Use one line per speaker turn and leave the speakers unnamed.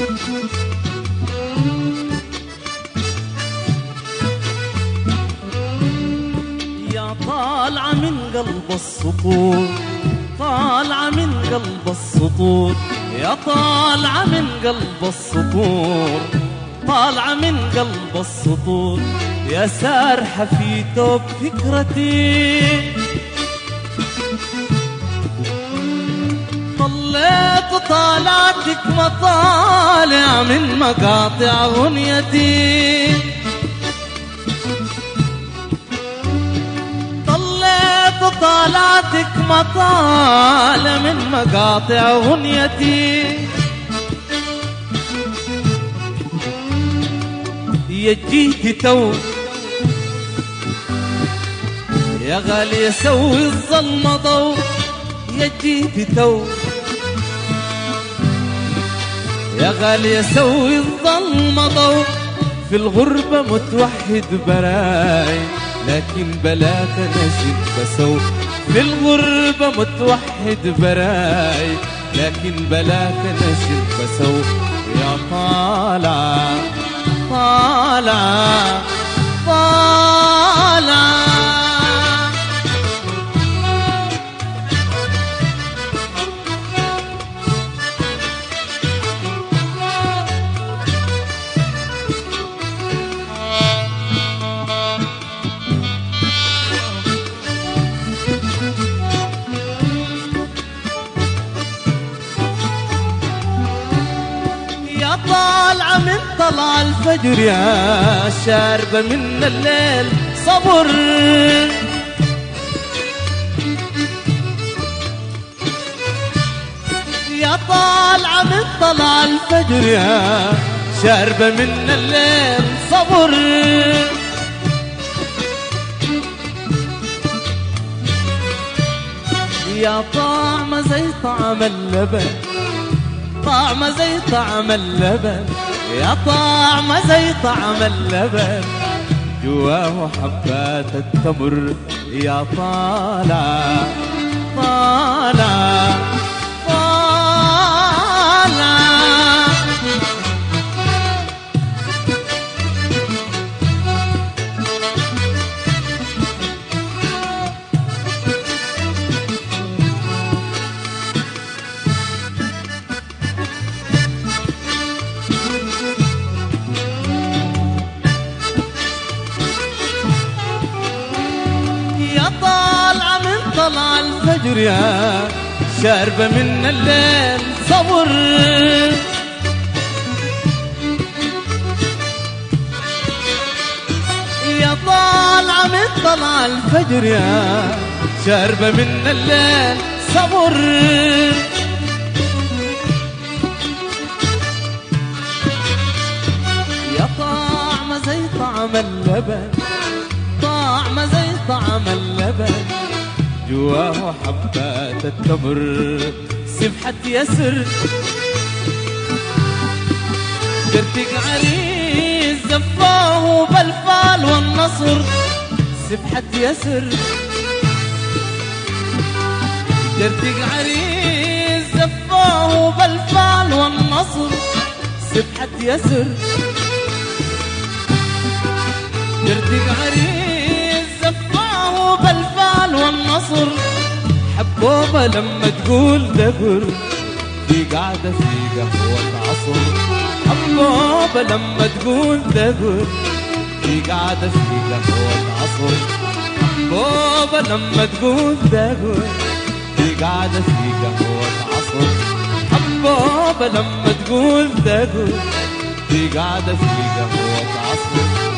يا طالعة من قلب السطور، طالعة من قلب السطور، يا طالعة من قلب السطور، طالعة من قلب السطور، يا سارحة في توب فكرتي. طليت طالعتك مطالع من مقاطع غنيتي، طليت طالعتك مطالع من مقاطع غنيتي. يا جيتي تو يا غالي سوي الظلمة ضو، يا جيتي تو يا غالي سوي الظلمة ضو. في الغربة متوحد براي لكن بلاك نسيت بسو، في الغربة متوحد براي لكن بلاك نسيت بسو. يا طالعة طالعة طالعة طالعة من طلع الفجر، يا شاربة من الليل صبر. يا طالعة من طلع الفجر، يا شاربة من الليل صبر. يا طعمة زي طعم اللبن، طعمة زي طعم اللبن، يا طعمة زي طعم اللبن، جواه حبات التمر. يا طالعة طالعة طالعة طلع الفجر، يا شاربة من الليل صبر. يا طالعة من طلع الفجر، يا شاربة من الليل صبر. يا طعمة زي طعم اللبن، طعمة زي طعم اللبن، جواه حبات التمر. سبحة يسر درتك عريس زفاه بالفال والنصر. سبحة يسر درتك عريس زفاه بالفال والنصر. سبحة يسر درتك عريس زفاه بالفال والنصر. حبوبة لما تقول دقر دي قاعدة في قهوة عصر. حبوبة لما تقول دقر دي قاعدة في قهوة عصر. حبوبة لما تقول دقر دي قاعدة في قهوة عصر. حبوبة لما تقول دقر دي قاعدة في قهوة عصر.